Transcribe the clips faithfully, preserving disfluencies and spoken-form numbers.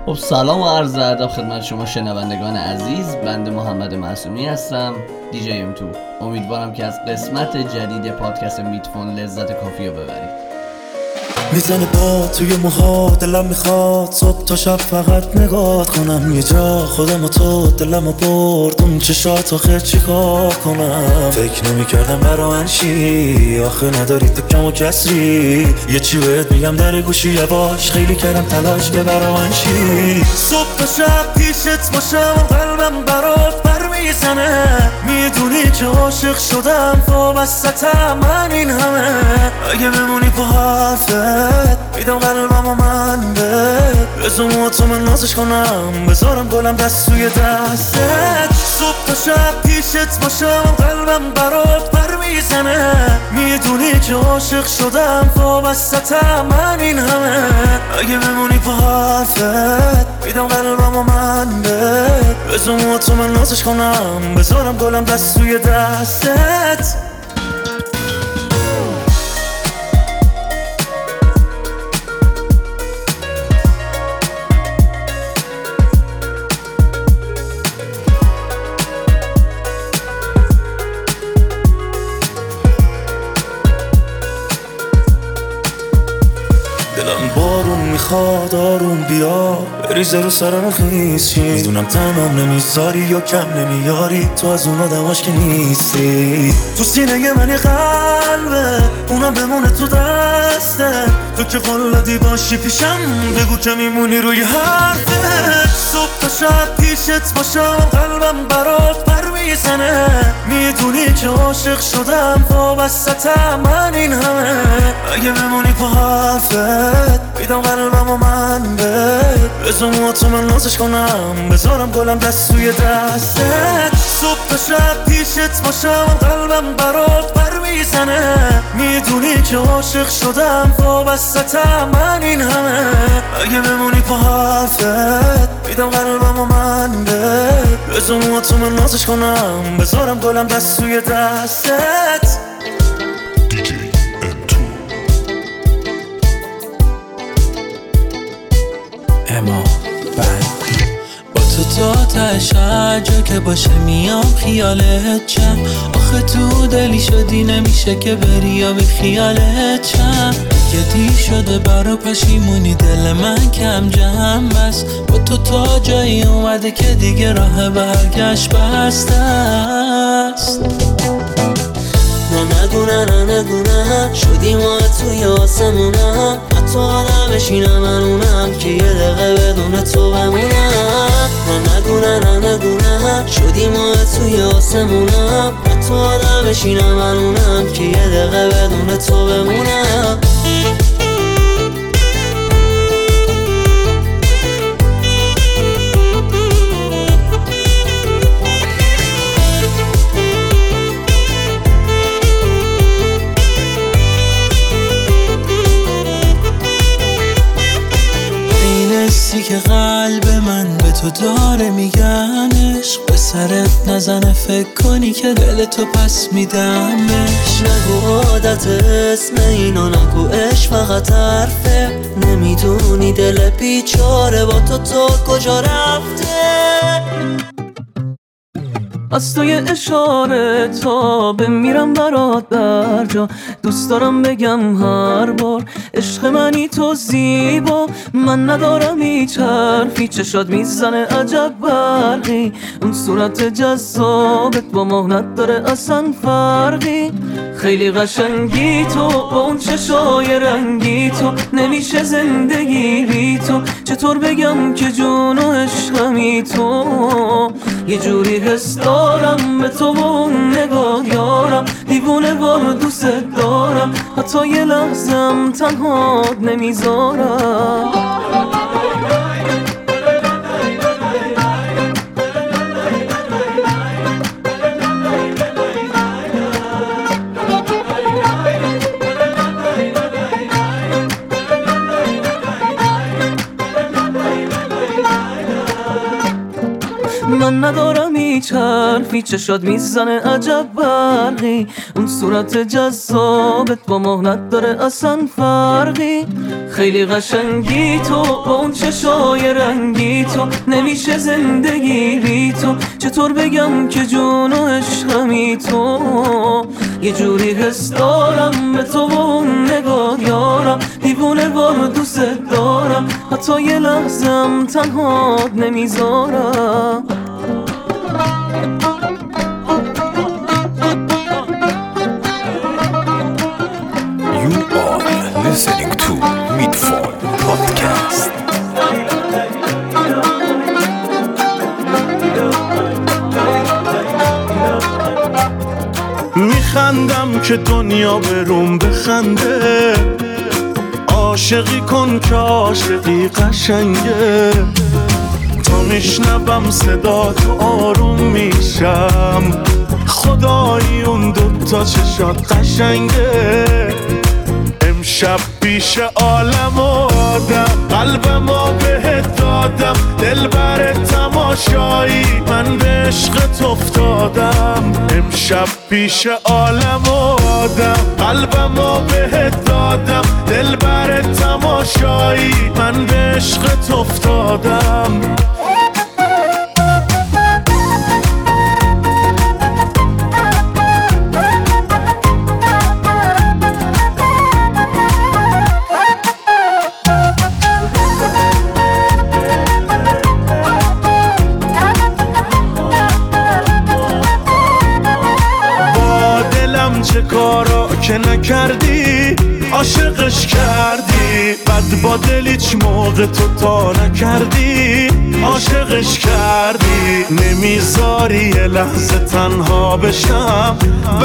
خب سلام و عرض ادب خدمت شما شنوندگان عزیز. بنده محمد معصومی هستم، دی جی ام تو. امیدوارم که از قسمت جدید پادکست میتفون لذت کافی رو ببرید. میزنه با توی موها، دلم میخواد صبح تا شب فقط نگاه کنم. یه جا خودم و تو دلم رو برد، اون چشات آخه چی کار کنم. فکر نمیکردم برا من چی، آخه نداری تکم و کسری. یه چی بهت میگم در گوشی یواش، خیلی کردم تلاش که برا من چی. صبح تا شب پیشت باشم، قلبم برات پر میزنه. میدونی که عاشق شدم، وابستم من این همه. اگه بمونی با حرفت میدم قلبم و من به بزم تو من نازش کنم، بذارم گلم دست توی دستت. صبح تا شب پیشت باشم، قلبم برات پر میزنه. میدونی که عاشق شدم، وابستم من این همه. اگه بمونی با حرفت میدم قلبم و من به بزم تو من نازش کنم، بذارم گلم دست توی دستت. دلم بارون میخواد آروم بیا، بریزه رو سرم خیسی. میدونم تمام نمیذاری یا کم نمیاری، تو از اون آدماش که نیستی. تو سینه من یه قلبه، اونم بمونه تو دسته. تو که فولادی باشی پیشم، بگو که میمونی روی حرفه. صبح تا شب پیشت باشم، قلبم برات پر میزنه. میدونی که عاشق شدم، وابستم من این همه. اگه بمونی با حرفت میدم قلبم و من به بزم تو من نازش کنم، بذارم گلم دست توی دستت. صبح تا شب پیشت باشم، قلبم برات پر میزنه. میدونی که عاشق شدم، وابستم من این همه. اگه بمونی با حرفت میدم قلبم و من به بزم تو من نازش کنم، بذارم گلم دست توی دستت. اما بند با تو تا تشهر جا که باشه میام خیالت چم. آخه تو دلی شدی نمیشه که بری یا بی خیالت چم. دیگه دیر شده برا پشیمونی، دل من کم جمع بس. با تو تا جایی اومده که دیگه راه برگشت بسته است. نه نگو نه نه نگو نه، شدی ما توی آسمونم. حتی حالا بشینم منونم که یه دقیقه بدون تو بمونم. نه نگو نه نه نگو نه، شدی ما توی آسمونم. حتی حالا بشینم منونم که یه دقیقه بدون تو بمونم. که قلب من به تو داره میگنش، به سرت نزنه فکر کنی که دل تو پس میدمش. نگو عادت اسم اینا، نگو عشق فقط حرفه. نمیدونی دل بیچاره با تو تو کجا رفته. از توی اشاره تا بمیرم برات برجا. دوست دارم بگم هر بار عشق منی تو زیبا. من ندارم هیچ حرفی، چشات میزنه عجب برقی. اون صورت جذابت با مهنت داره اصلا فرقی. خیلی قشنگی تو با اون چشای رنگی تو، نمیشه زندگی بی تو. چطور بگم که جون و عشقمی تو. یه جوری حس دارم به تو و اون نگاه یارم. دیوونه با دوست دارم، حتی یه لحظم تنهات نمیذارم. من ندارم میچرفی، چشات میزنه عجب برقی، اون صورت جذابت با مهلت داره اصلا فرقی. خیلی قشنگی تو با اون چشای رنگی تو، نمیشه زندگی بی تو، چطور بگم که جون و عشقمی تو. یه جوری حس دارم به تو و اون نگاه یارم، دیوونه وار دوست دارم، حتی یه لحظم تنهات نمیذارم. You are listening to Midfall Podcast. میخندم که دنیا بروم بخنده، عاشقی کن که عاشقی قشنگه. تا میشنوم صدا تو آروم میشم، خدایی اون دوتا چشات قشنگه. امشب پیش عالم و آدم قلبمو بهت دادم، دل بر تماشایی من به عشقت افتادم. امشب پیش عالم و آدم قلبمو بهت دادم، دل بر تماشایی من به عشقت افتادم. چه کارا که نکردی عاشقش کردی، بد با دل هیچ موقع تو تا نکردی عاشقش کردی. نمیذاری یه لحظه تنها بشم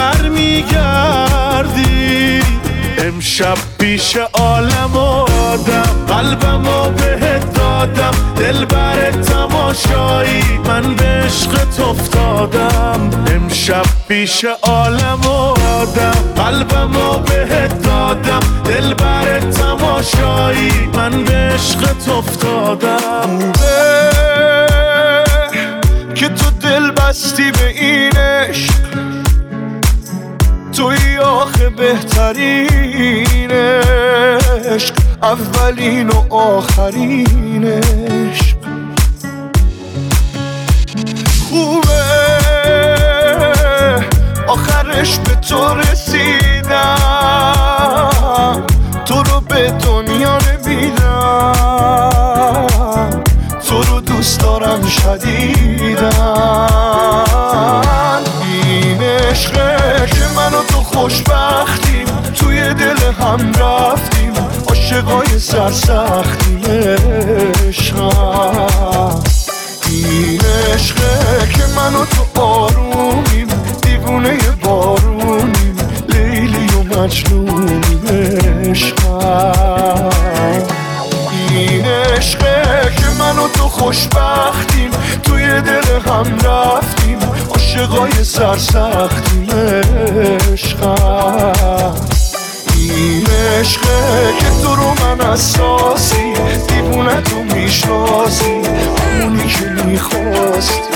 برمیگردی. امشب پیش عالم و آدم قلبمو بهت دادم، دل بر تماشایی من به عشقت افتادم. امشب پیش عالم و آدم قلبمو بهت دادم، دل بر تماشایی من به عشقت افتادم. که تو دل بستی به این عشق، توی آخه بهترین عشق، اولین و آخرین عشق. خوبه آخرش به تو رسیدم، تو رو به دنیا نمیدم، تو رو دوست دارم شدیدم. این عشقه که من و تو خوشبختیم، توی دل هم رفتیم، عاشقای سرسختیم. عشقم این عشقه که من و تو آرومیم، دیوونه بارونیم، لیلی و مجنونیم. عشقم این عشقه که من و تو خوشبختیم، توی دل هم رفتیم، عاشقای سرسختیم. عشقم این عشقه که تو رو من اساسی، دیوونه تو میشناسی، همونی که میخواستی.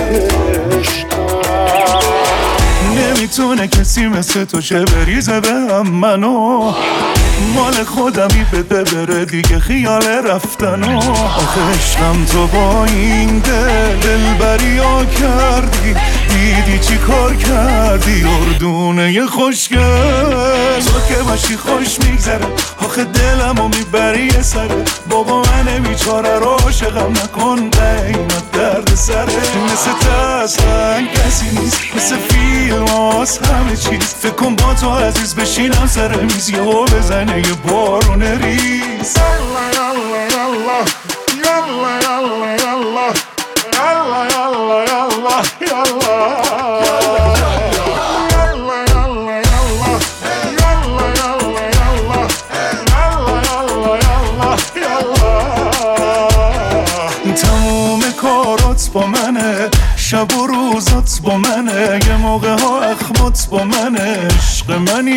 نمیتونه کسی مثل تو چه بریزه به هم منو، مال خودمی بده بره دیگه خیال رفتنو. آخه عشقم تو با این دل دلبریا کردی، دیدی چی کار کردی اردونه خوشگل. تو که باشی خوش میگذره، آخه دلمو میبری یه سره. بابا من بیچاره رو عاشقم نکن قیمت درد سره. مثل تسلن کسی نیست، مثل فیلم هاست همه چیز. فکر کن با تو عزیز بشینم سر میز، یهو بزنه یه بارون ریز. یالا یالا یالا یالا یالا یالا یالا یالا یالا با منه، شب و روزات با منه، یه موقع ها اخمات با منه. عشق منی خود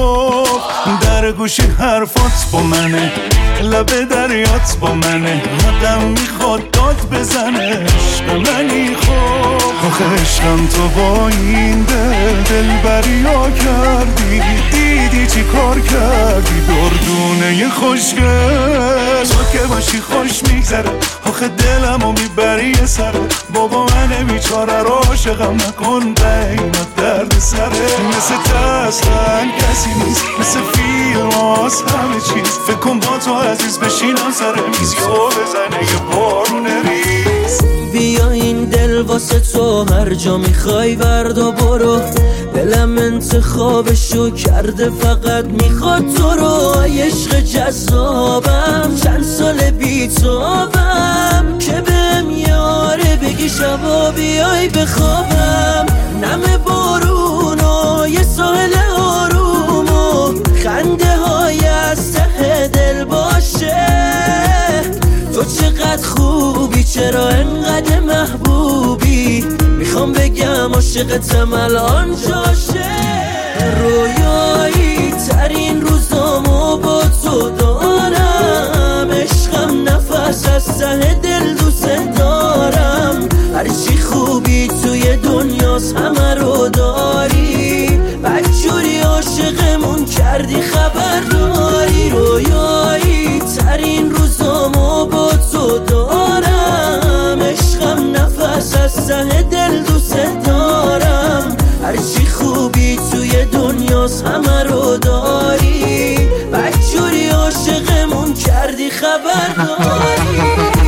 میگفت در گوشی حرفات با منه، لبه دریات با منه، آدم میخواد داد بزنه عشق منی خوب. آخه عشقم تو با این دل دلبریا کردی، دیدی چی کار کردی دردونه خوشگل. تو که باشی خوش میگذره، آخه دلمو میبری یه سره، بابا من بیچاره رو عاشقم نکن بینات درد سره. مثل تسلن کسی نیست، مثل فیلم هاست همه چیز، فکر کن با تو عزیز بشینم سر میز یا بزنه یه بارون ریز. بیا این دل واسه تو هر جا میخوای وردا برو، دلم انتخابشو کرده فقط میخواد تو رو. عشق جذابم چند سال بیتابم که بهم یاره بگی شبا بیای بخوابم. نم بارون و یه ساحل آروم و خنده های از ته دل باشه. تو چقدر خوبی چرا انقدر محبوبی، میخوام بگم عاشقتم الان جاشه. رویایی ترین روزامو با تو دارم، عشقم نفس از ته دل دوست دارم. هرچی خوبی توی دنیاست همه رو داری، بدجوری عاشقمون کردی خبر داری. رویایی ترین روزامو با تو دارم، عشقم نفس از ته دل دوست دارم. هرچی خوبی توی دنیاست همه رو داری، بدجوری عاشقمون کردی خبر داری.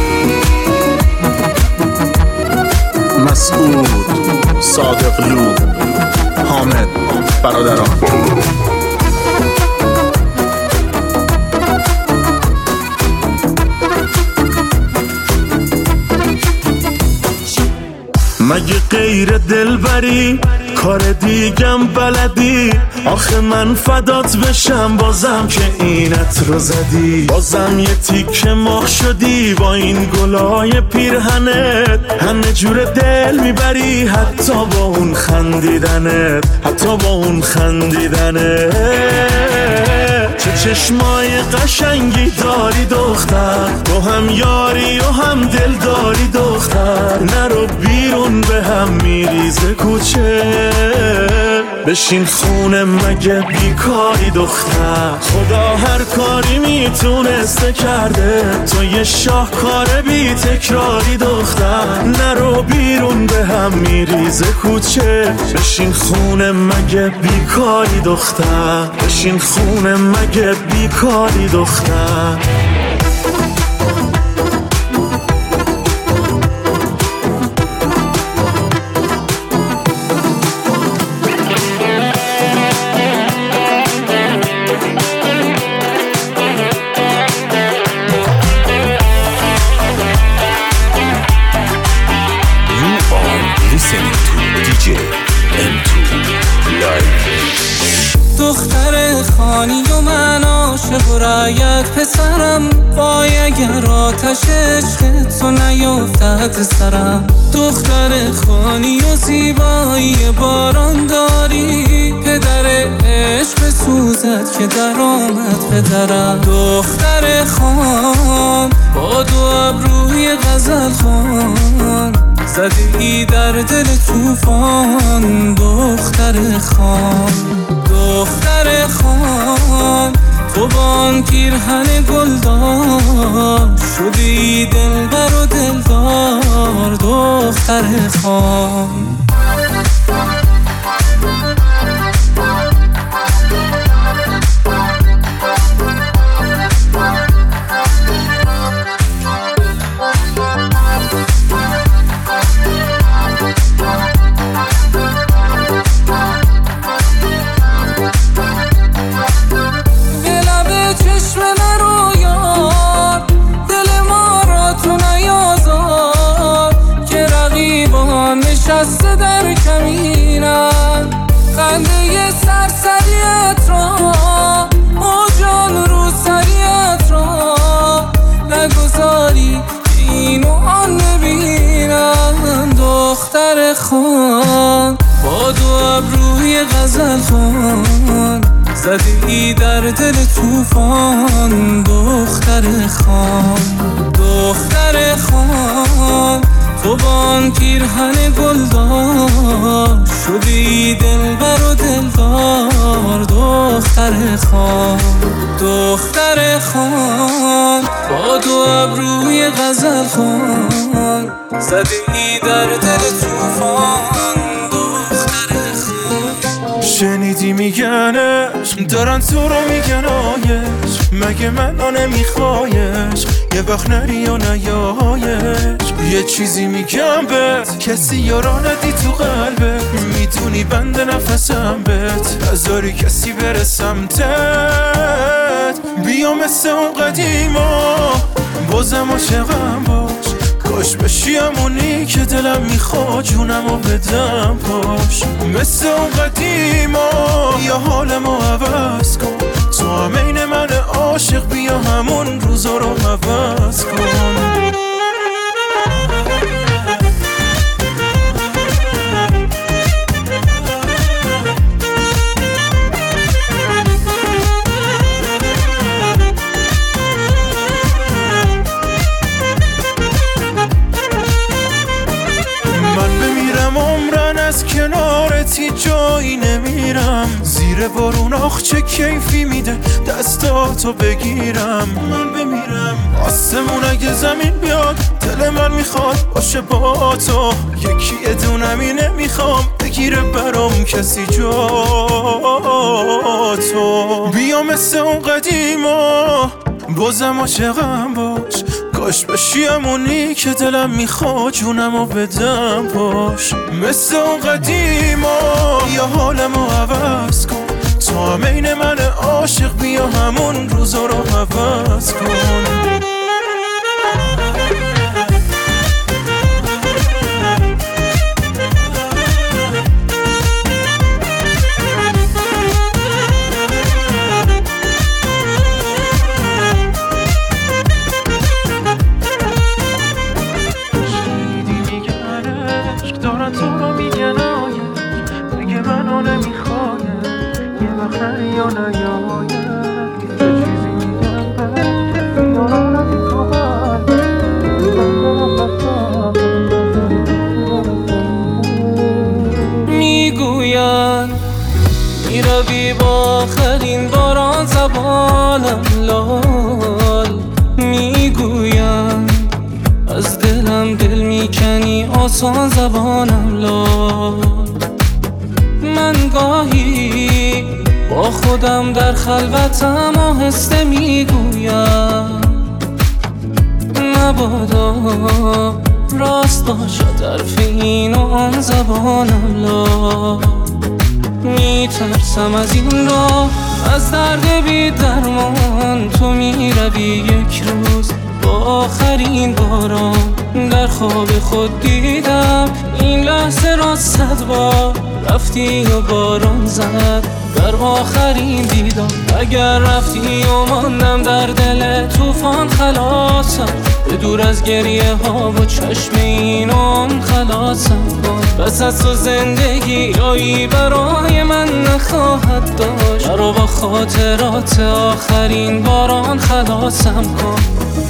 مسعود، صادقلو، حامد، برادران. مگه غیر دلبری کار دیگم بلدی؟ آخه من فدات بشم بازم که اینت رو زدی، بازم یه تیکه مخ شدی با این گلای پیرهنت. همه جور دل میبری حتی با اون خندیدنت، حتی با اون خندیدنت. چه چشمای قشنگی داری دختر، تو هم یاری و هم دل داری دختر. نرو بیرون به هم میریزه کوچه، بشین خونه مگه بیکاری دختر. خدا هر کاری میتونسته کرده، تو یه شاهکار بی تکراری دختر. نرو بیرون به هم میریزه کوچه، بشین خونه مگه بیکاری دختر، بشین خونه مگه بیکاری دختر. دختر خانی و من عاشق و رایت پسرم، وای اگر آتش عشق تو نیفتد سرم. دختر خانی و زیبایی باران داری، پدر عشق سوزد که در آمد پدرم. دختر خان با دو ابروی غزل خان، زدی در دل توفان. دختر خان دختر خان تو با آن پیرهن گلدار، شدی دلبر و دلدار. دختر خان نشسته در کمینم، خنده سرسریت را و جان رو سریت را نگذاری این و آن ببینم. دختر خان با دو ابروی غزل خان، زدی در دل توفان دختر خان، دختر خان. تو بان پیرهن گلدار شدی دلبر و دلدار، دختر خان، دختر خان. با دو ابروی غزل خان زدی در دل توفان، دختر خان. شنیدی میگنش دارن تو رو میگن آیش، مگه منو نمیخوایش یه وقت نری و نیایش. یه چیزی میگم بهت کسی یارا ندی تو قلبت، میدونی بند نفسم بهت نذاری کسی بره سمتت. بیا مثل اون قدیما بازم عاشقم باش، کاش بشی همونی که دلم میخواد جونمو بدم پاش. مثل اون قدیما یا حالمو عوض کن، تو هم این من عاشق بیا همون روزا رو عوض کن. از کنارتی جایی نمیرم، زیر بارون آخ چه کیفی میده دستاتو بگیرم. من بمیرم آسمون اگه زمین بیاد دل من میخواد باشه با تو، یکی ادونمی نمیخوام بگیره برام کسی جا تو. بیا مثل اون قدیما بازم عاشقم باش، کاش بشی همونی که دلم میخواد جونمو بدم پاش. مثل اون قدیما یا حالمو عوض کن، تو هم این من عاشق بیا همون روزا رو عوض کن. میگوین میروی با آخرین باران زبانم لال، میگوین از دلم دل میکنی آسان زبانم لال. من گاهی با خودم در خلوتم آهسته میگویم مبادا راست باشد حرف این و آن زبانم لا. میترسم از این راه از درد بی درمان، تو میروی یک روز با آخرین باران. در خواب خود دیدم این لحظه را صد بار، رفتی و باران زد در آخرین دیدم. اگر رفتی و ماندم در دل توفان خلاصم، به دور از گریه ها و چشم این آن خلاصم کن. بس از تو زندگی جایی برای من نخواهد داشت، مرا با خاطرات آخرین باران خلاصم کن.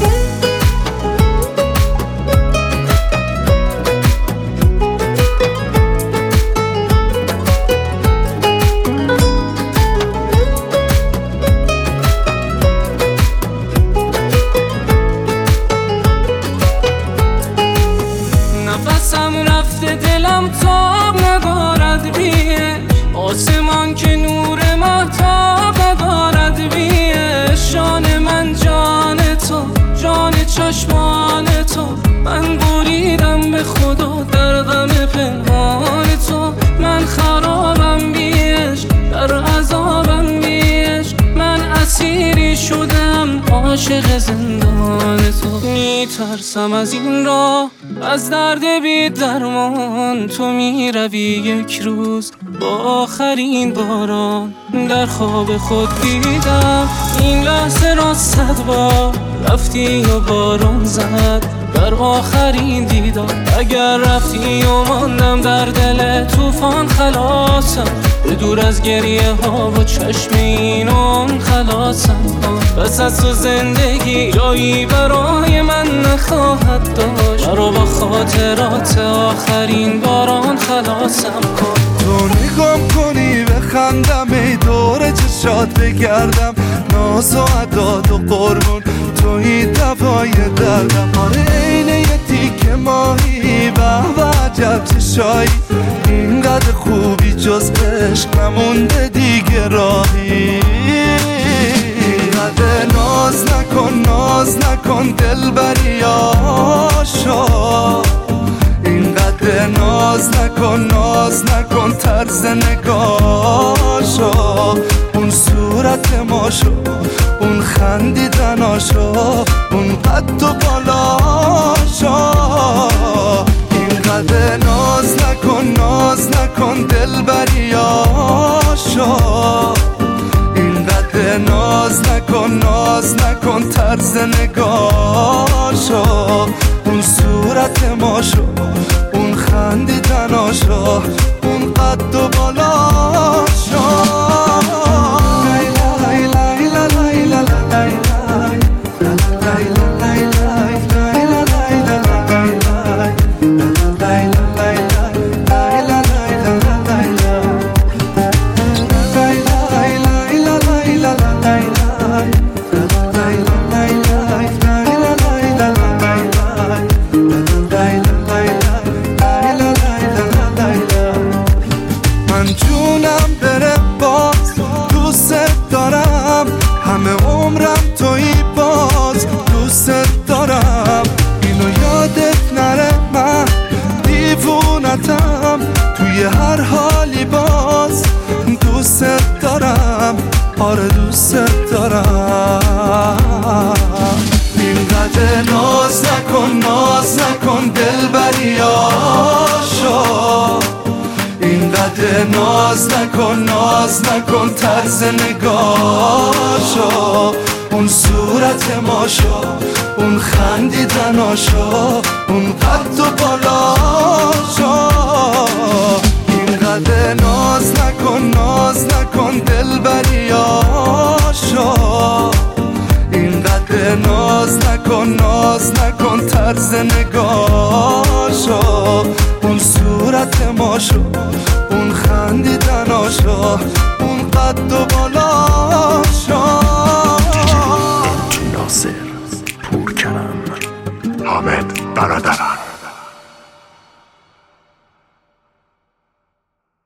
نفسم رفته دلم تاب ندارد بیش، آسمان که نور مهتاب ندارد بیش. جان من جان تو، جان چشمان تو، من بریدم به خدا در غم پنهان تو. من خرابم بیش، در عذابم بیش، من اسیری شدم عاشق زندان تو. میترسم از این راه از درد بی درمان، تو میروی یک روز با آخرین باران. در خواب خود دیدم این لحظه را صد بار، رفتی و باران زد در آخرین دیدار. اگر رفتی و ماندم در دل توفان خلاصم، به دور از گریه ها و چشم اینون خلاصم. پس از تو زندگی جایی برای من نخواهد داشت، مرا با خاطرات آخرین باران خلاصم کن. تو نگام کنی بخندم، ای دور چشات بگردم، ناز و عداد و قربون توی دوای دردم. آره اینه یه تیک ماهی به و عجب چشایی، اینقدر خوبی جز عشق نمونده دیگه راهی. اینقدر ناز نکن ناز نکن دلبری آشا، اینقدر ناز نکن ناز نکن طرز نگاشو، اون صورت ماشو، اون خندیدناشو، اون قد و بالاشو. اینقدر ناز نکن ناز نکن دلبریاشو، اینقدر ناز نکن ناز نکن طرز نگاشو، اون صورت ماشو، اون خندیدناشو، اون قد و بالاشو. توی هر حالی باز دوست دارم، آره دوست دارم. اینقدر ناز نکن ناز نکن دلبریاشو، اینقدر ناز نکن ناز نکن طرز نگاشو، اون صورت ماشو، اون خندیدناشو، اون قد و بالاشو. اینقدر ناز نکن ناز نکن دلبریاشو، اینقدر ناز نکن ناز نکن طرز نگاشو، اون صورت ماشو، اون خندیدناشو، اون قد و بالا.